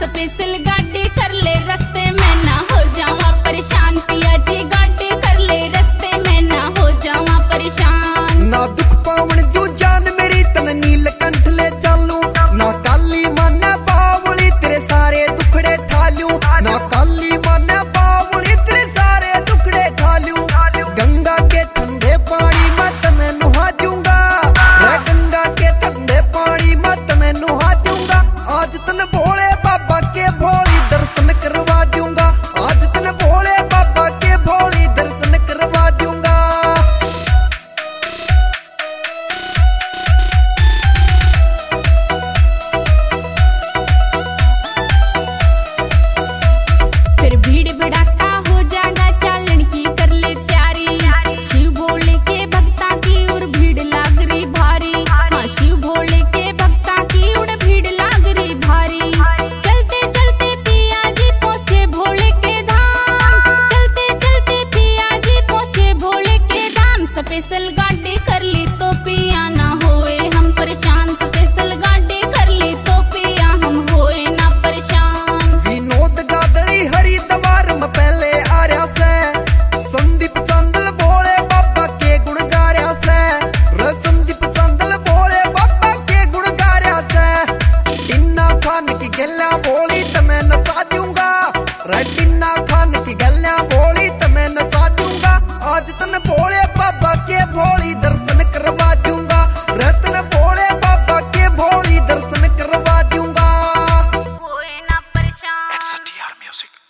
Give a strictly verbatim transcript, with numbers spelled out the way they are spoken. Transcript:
Special गाड़ी कर ले रास्ते में ना हो जावा परेशान, पिया जी गाड़ी कर ले रास्ते में ना हो जावा परेशान। ना दुख पावन जो जान मेरी तन नीलकंठ ले चालू, ना काली माने बावली तेरे सारे दुखड़े ठालू, ना काली माने बावली तेरे सारे दुखड़े ठालू। गंगा के ठंडे पानी में तने नुहा दूंगा, रे गंगा के ठंडे पानी में तने नुहा दूंगा। आज तन भोले बाबा के भोली दर्शन करवा दूंगा, आज तन भोले बाबा के भोली दर्शन करवा दूंगा। फिर भीड़ भड़ाका हो जाएगा चालन की कर ले तैयारी, शिव भोले के भक्ता की उड़ भीड़ लाग रही भारी। हाँ शिव भोले के भक्ता की उड़ भीड़ लाग रही भारी। चलते चलते पिया जी पहुँचे भोले के धाम, चलते चलते पिया जी पहुँचे भोले के धाम। स्पेशल गाड़ी कर ली तो पिया ना होए हम परेशान, स्पेशल गाड़ी कर ली तो पिया हम होए ना परेशान। विनोद गादड़ी हरिद्वार में पहले आ रहा से, संदीप चांदल भोले बाबा के गुण गा रहा से, रे संदीप चांदल भोले बाबा के गुण गा रहा से। टिन्ना खान की गल्ला बोली तमें नचा दूंगा, रे टिन्ना खान की गल्ला बोली तमें नचा दूंगा। आज तन भोले बाबा के भोली दर्शन करवा दूंगा, रे तन भोले बाबा के भोली दर्शन करवा दूंगा। होए ना परेशान। It's a T R music.